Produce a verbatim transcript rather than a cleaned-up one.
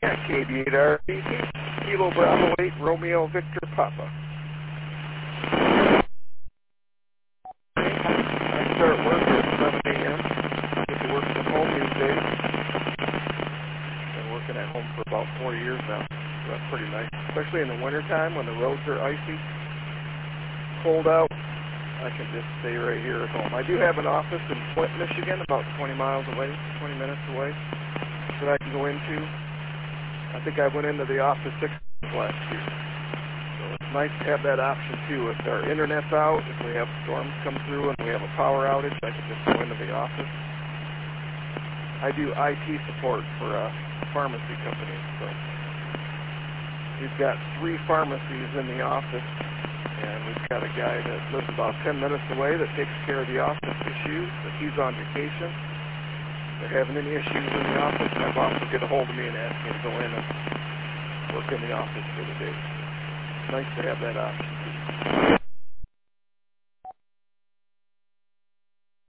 Yeah, K D eight R B C, Kilo Bravo eight, Romeo Victor Papa. I start work at seven A M Get to work from home these days. Been working at home for about four years now, so that's pretty nice. Especially in the wintertime when the roads are icy, cold out, I can just stay right here at home. I do have an office in Flint, Michigan, about twenty miles away, twenty minutes away, that I can go into. I think I went into the office six times last year. So it's nice to have that option too. If our internet's out, if we have storms come through and we have a power outage, I can just go into the office. I do I T support for a pharmacy company. So we've got three pharmacies in the office, and we've got a guy that lives about ten minutes away that takes care of the office issues. If he's on vacation, they're having any issues in the office, my boss will get a hold of me and ask me to go in and work in the office for the day. It's nice to have that option.